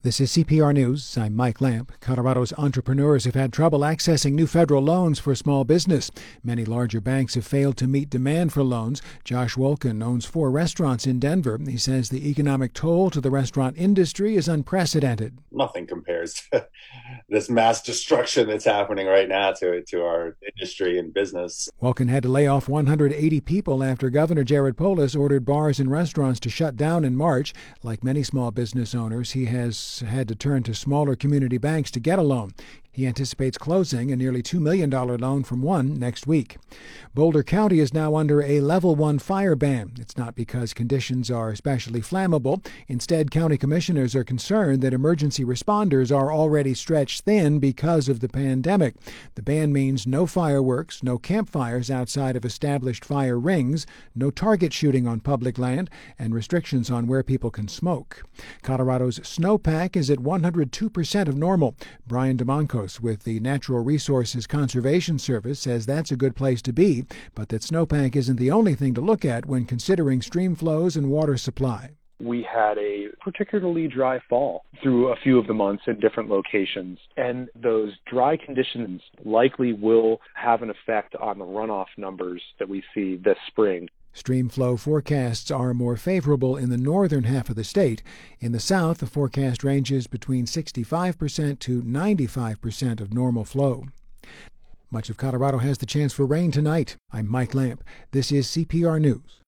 This is CPR News. I'm Mike Lamp. Colorado's entrepreneurs have had trouble accessing new federal loans for small business. Many larger banks have failed to meet demand for loans. Josh Wolken owns 4 restaurants in Denver. He says the economic toll to the restaurant industry is unprecedented. Nothing compares to this mass destruction that's happening right now to our industry and business. Wolken had to lay off 180 people after Governor Jared Polis ordered bars and restaurants to shut down in March. Like many small business owners, he has had to turn to smaller community banks to get a loan. He anticipates closing a nearly $2 million loan from one next week. Boulder County is now under a Level 1 fire ban. It's not because conditions are especially flammable. Instead, county commissioners are concerned that emergency responders are already stretched thin because of the pandemic. The ban means no fireworks, no campfires outside of established fire rings, no target shooting on public land, and restrictions on where people can smoke. Colorado's snowpack is at 102% of normal. Brian DeMoncos with the Natural Resources Conservation Service says that's a good place to be, but that snowpack isn't the only thing to look at when considering stream flows and water supply. We had a particularly dry fall through a few of the months in different locations, and those dry conditions likely will have an effect on the runoff numbers that we see this spring. Stream flow forecasts are more favorable in the northern half of the state. In the south, the forecast ranges between 65% to 95% of normal flow. Much of Colorado has the chance for rain tonight. I'm Mike Lamp. This is CPR News.